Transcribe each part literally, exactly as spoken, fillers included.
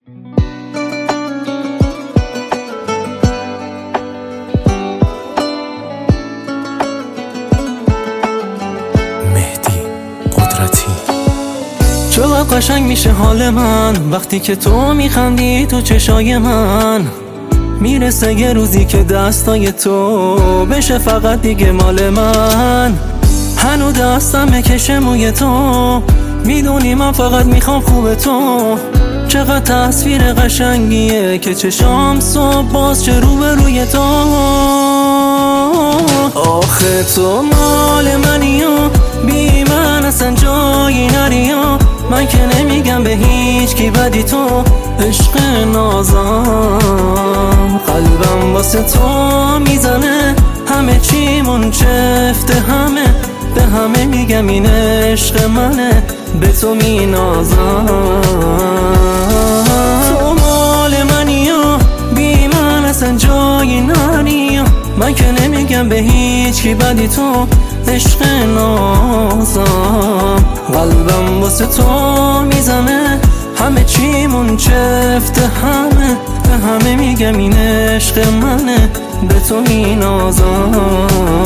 چقدر قشنگ میشه حال من وقتی که تو میخندی تو چشای من. میرسه یه روزی که دستای تو بشه فقط دیگه مال من. هنو دستم کشه موی تو، میدونی من فقط میخوام خوب تو. چقدر تصویر قشنگیه که چشام صبح باز چه رو به روی تو. آخه تو مال منی و بی من اصلا جایی نری و من که نمیگم به هیچ کی بدی تو. عشق نازم قلبم واسه تو میزنه، همه چیمون چفته، همه به همه میگم این عشق منه، به تو مینازم. تو مال منی و بی من اصلا جایی نری و من که نمیگم به هیچ کی بدی تو. عشق نازم قلبم واسه تو میزنه، همه چیمون چفته، همه به همه میگم این عشق منه، به تو مینازم.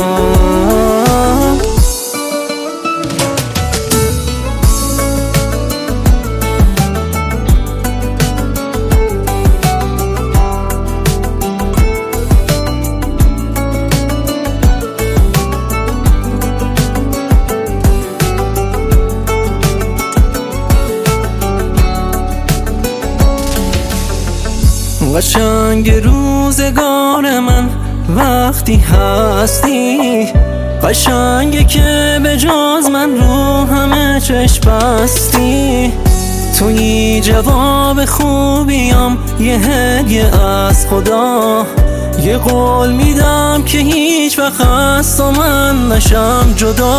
قشنگ روزگار من وقتی هستی، قشنگه که به جز من رو همه چشم بستی. توی جواب خوبیم یه هدیه از خدا، یه قول میدم که هیچ وقت از تو من نشم جدا.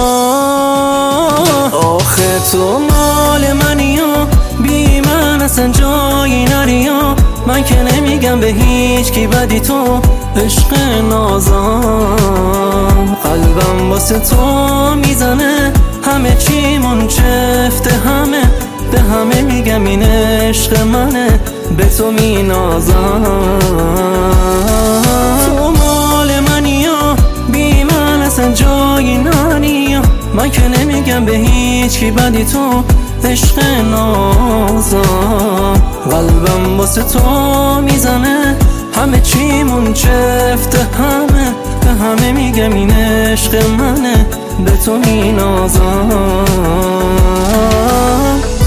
آخه تو مال منی و بی من اصلا جایی نری و من که نمیگم به هیچ کی بدی تو. عشق نازم قلبم واسه تو میزنه، همه چیمون چفته، همه به همه میگم این عشق منه، به تو مینازم. تو مال منی و بی من اصلا جایی نری و من که نمیگم به هیچ کی بدی تو. عشق نازم قلبم واسه تو میزنه، همه چیمون چفته، همه به همه میگم این عشق منه، به تو مینازم.